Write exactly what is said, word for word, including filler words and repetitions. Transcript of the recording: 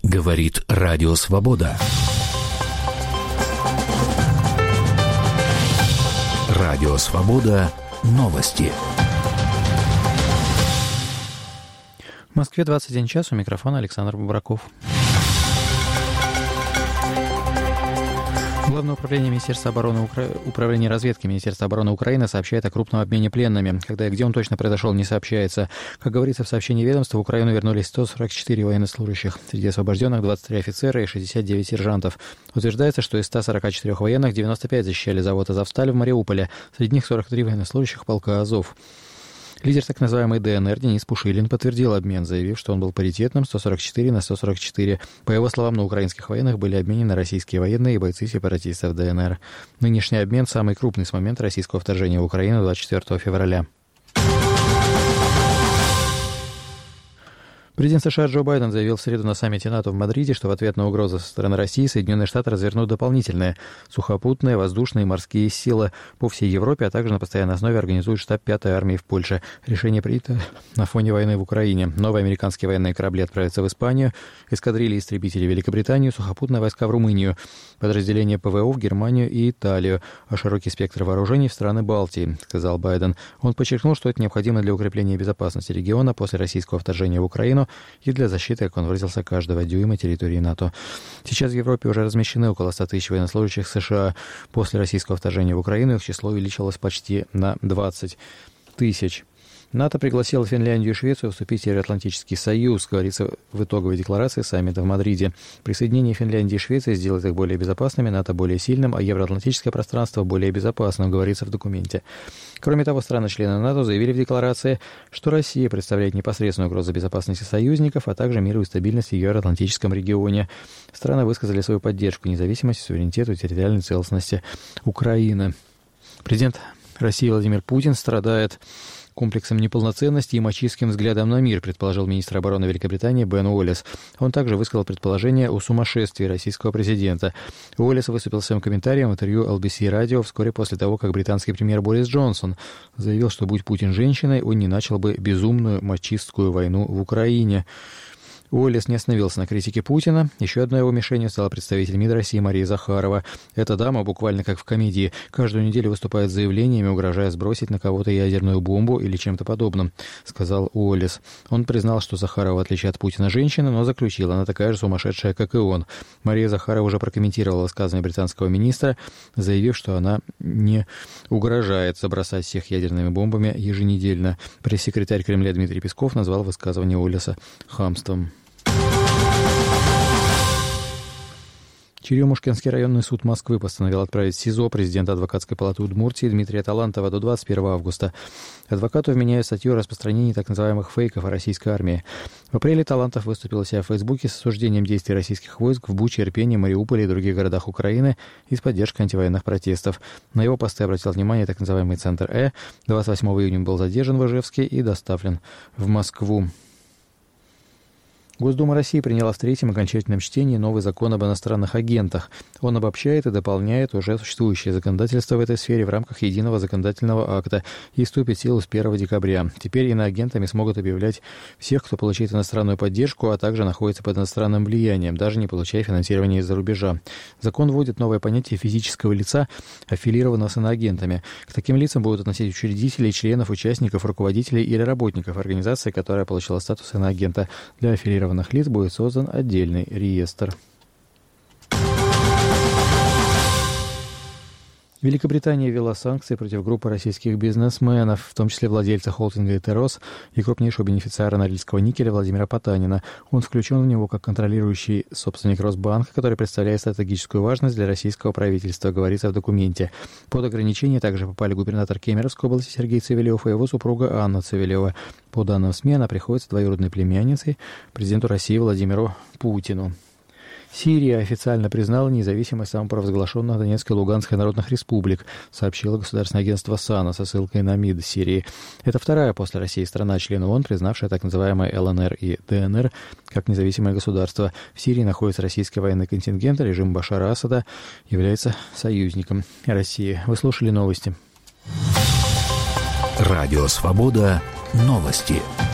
Говорит Радио Свобода. Радио Свобода. Новости. В Москве двадцать один час, у микрофона Александр Бубраков. Главное управление Министерства обороны Укра... Управление разведки Министерства обороны Украины сообщает о крупном обмене пленными. Когда и где он точно произошел, не сообщается. Как говорится в сообщении ведомства, в Украину вернулись сто сорок четыре военнослужащих. Среди освобожденных двадцать три офицера и шестьдесят девять сержантов. Утверждается, что из ста сорока четырёх военных девяносто пять защищали завод «Азовсталь» в Мариуполе. Среди них сорок три военнослужащих полка «Азов». Лидер так называемой ДНР Денис Пушилин подтвердил обмен, заявив, что он был паритетным сто сорок четыре на сто сорок четыре. По его словам, на украинских военных были обменены российские военные и бойцы сепаратистов ДНР. Нынешний обмен самый крупный с момента российского вторжения в Украину двадцать четвёртого февраля. Президент США Джо Байден заявил в среду на саммите НАТО в Мадриде, что в ответ на угрозы со стороны России Соединенные Штаты развернут дополнительные сухопутные, воздушные и морские силы по всей Европе, а также на постоянной основе организует штаб пятой армии в Польше. Решение принято на фоне войны в Украине. Новые американские военные корабли отправятся в Испанию, эскадрильи истребителей в Великобританию, сухопутные войска в Румынию, подразделения ПВО в Германию и Италию, а широкий спектр вооружений в страны Балтии, сказал Байден. Он подчеркнул, что это необходимо для укрепления безопасности региона после российского вторжения в Украину и для защиты, как он выразился, каждого дюйма территории НАТО. Сейчас в Европе уже размещены около ста тысяч военнослужащих США. После российского вторжения в Украину их число увеличилось почти на двадцать тысяч. НАТО пригласило Финляндию и Швецию вступить в Североатлантический союз, говорится в итоговой декларации саммита в Мадриде. Присоединение Финляндии и Швеции сделает их более безопасными, НАТО более сильным, а евроатлантическое пространство более безопасным, говорится в документе. Кроме того, страны-члены НАТО заявили в декларации, что Россия представляет непосредственную угрозу безопасности союзников, а также миру и стабильности в евроатлантическом регионе. Страны высказали свою поддержку независимости, суверенитету и территориальной целостности Украины. Президент России Владимир Путин страдает комплексом неполноценности и мачистским взглядом на мир, предположил министр обороны Великобритании Бен Уоллес. Он также высказал предположение о сумасшествии российского президента. Уоллес выступил своим комментарием в интервью эл би си радио вскоре после того, как британский премьер Борис Джонсон заявил, что будь Путин женщиной, он не начал бы безумную мачистскую войну в Украине. Уоллес не остановился на критике Путина. Еще одной его мишенью стала представитель МИД России Мария Захарова. Эта дама, буквально как в комедии, каждую неделю выступает с заявлениями, угрожая сбросить на кого-то ядерную бомбу или чем-то подобным, сказал Уоллес. Он признал, что Захарова, в отличие от Путина, женщина, но заключил, она такая же сумасшедшая, как и он. Мария Захарова уже прокомментировала высказывание британского министра, заявив, что она не угрожает забросать всех ядерными бомбами еженедельно. Пресс-секретарь Кремля Дмитрий Песков назвал высказывание Уоллеса хамством. Черемушкинский районный суд Москвы постановил отправить в СИЗО президента адвокатской палаты Удмуртии Дмитрия Талантова до двадцать первого августа. Адвокату вменяют статью о распространении так называемых фейков о российской армии. В апреле Талантов выступил у себя в Фейсбуке с осуждением действий российских войск в Буче, Ирпене, Мариуполе и других городах Украины и с поддержкой антивоенных протестов. На его посты обратил внимание так называемый Центр Э. двадцать восьмого июня был задержан в Ижевске и доставлен в Москву. Госдума России приняла в третьем окончательном чтении новый закон об иностранных агентах. Он обобщает и дополняет уже существующее законодательство в этой сфере в рамках единого законодательного акта и вступит в силу с первого декабря. Теперь иноагентами смогут объявлять всех, кто получает иностранную поддержку, а также находится под иностранным влиянием, даже не получая финансирования из-за рубежа. Закон вводит новое понятие физического лица, аффилированного с иноагентами. К таким лицам будут относить учредителей, членов, участников, руководителей или работников организации, которая получила статус иноагента. Для аффилированных лиц будет создан отдельный реестр. Великобритания ввела санкции против группы российских бизнесменов, в том числе владельца холдинга «Этерос» и крупнейшего бенефициара Норильского никеля Владимира Потанина. Он включен в него как контролирующий собственник Росбанка, который представляет стратегическую важность для российского правительства, говорится в документе. Под ограничения также попали губернатор Кемеровской области Сергей Цивилев и его супруга Анна Цивилева. По данным СМИ, она приходится двоюродной племянницей президенту России Владимиру Путину. Сирия официально признала независимость самопровозглашенных Донецкой и Луганской народных республик, сообщило государственное агентство САНА со ссылкой на МИД Сирии. Это вторая после России страна-член ООН, признавшая так называемые ЛНР и ДНР как независимое государство. В Сирии находится российский военный контингент, режим Башара Асада является союзником России. Вы слушали новости. Радио Свобода. Новости.